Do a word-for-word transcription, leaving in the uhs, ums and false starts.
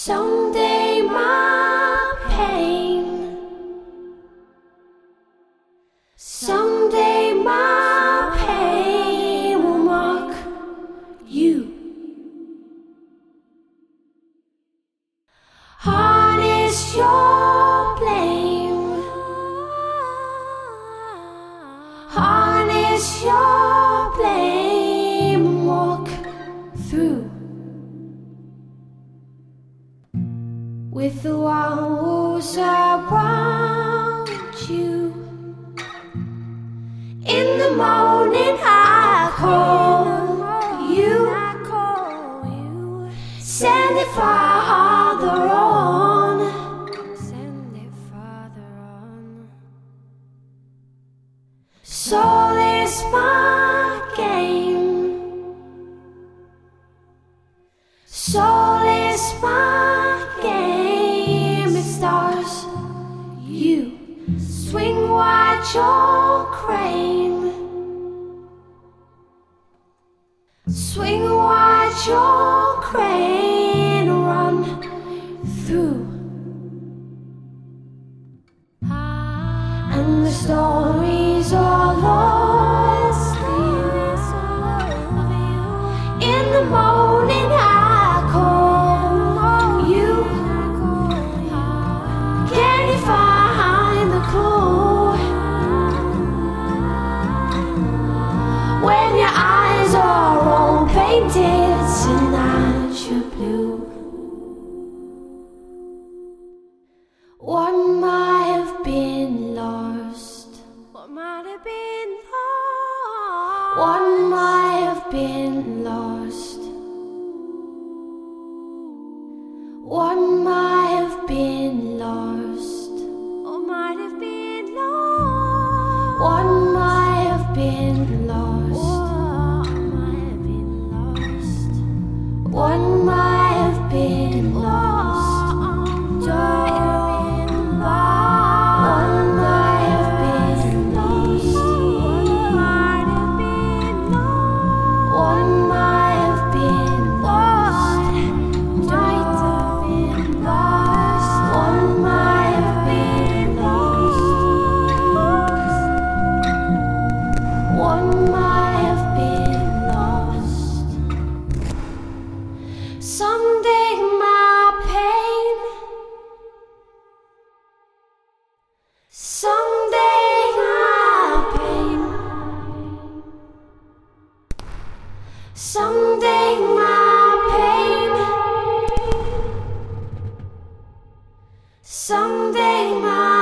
Someday my pain, someday my pain will mock you. Harness your blame, harness your blame and walk through with the walls around you. In the morning I call you, send it farther on, send it farther on. Soul is my game, soul is my game. It stars you, swing wide your crane, swing wide your crane, run through. And the stories are lost in the morning I call you. Can you find the clue when your eyes are all painted signature blue? What might have been lost, what might have been lost, what might have been lost, what might have been lost, what might have been lost, what might have been lost, what might have been lost, what someday my pain, someday my pain, someday my pain, someday my